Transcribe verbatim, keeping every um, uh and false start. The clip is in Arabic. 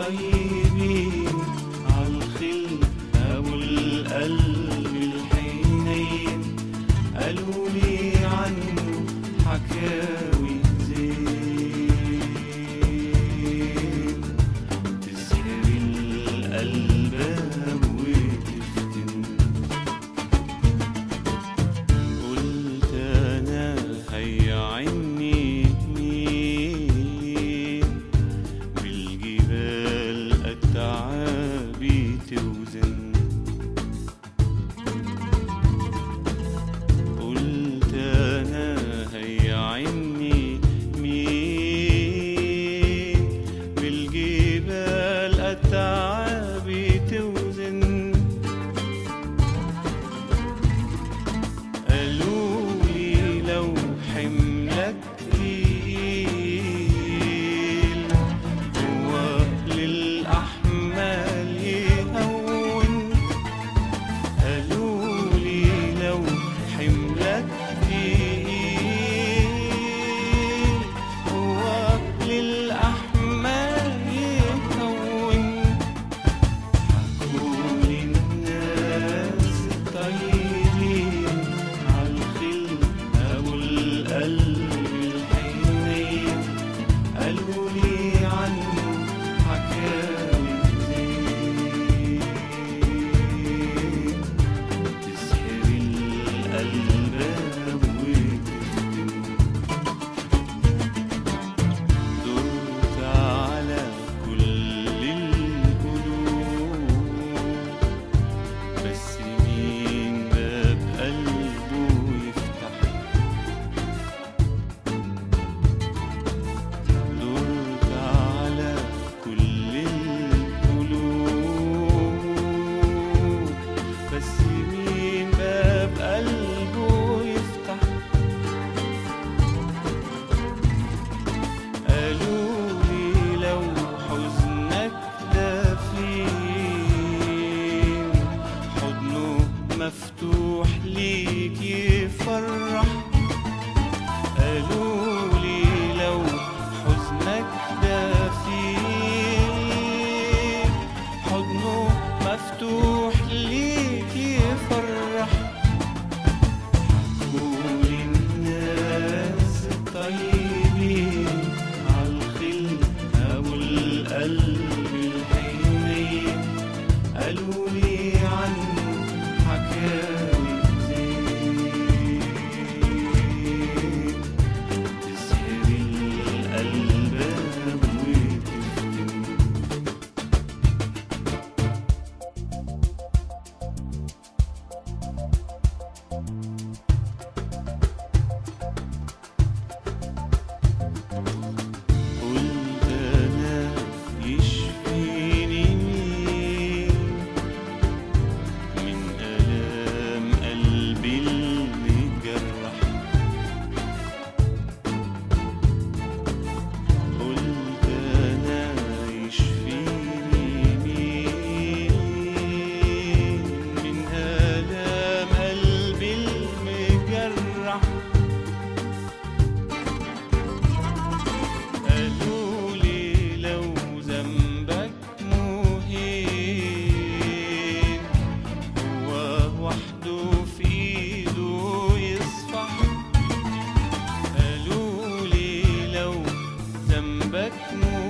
الطيبين عالخلقة والقلب الحنين قالوا لي عنه حكاوي زين تسحر الألباب وتفتن. قلت أنا هيعني مين بالجبال التعابي توزن. قلت أنا هيعني مين بالجبال التعابي توزن. قالوا لي لو حملك تقيل هو للأحمال يهون. قالوا لي لو حملك تقيل هو للأحمال يهون. حكولي الناس الطيبين عالخلقة والقلب الحنين قالوا لي عنه حكاوي زين تسحر الألباب وتفتن. دورت على كل القلوب بس مين باب قلبه يفتح. دورت على كل القلوب بس مين باب قلبه يفتح. قالوا لي لو حزنك دفين حضنه مفتوح ليك يفرح. قالوا لي لو حزنك دفين حضنه مفتوح ليك يفرح. حكولي الناس الطيبين عالخلقة والقلب الحنين قالوا لي عنه حكاوي زين تسحر الألباب وتفتن. قلت أنا يشفيني مين من آلام قلبي المتجرح. قلت أنا يشفيني مين من آلام قلبي المتجرح. قالوا لي لو ذنبك مهين هو وحده في ايده يصفح. قالوا لي لو ذنبك مهين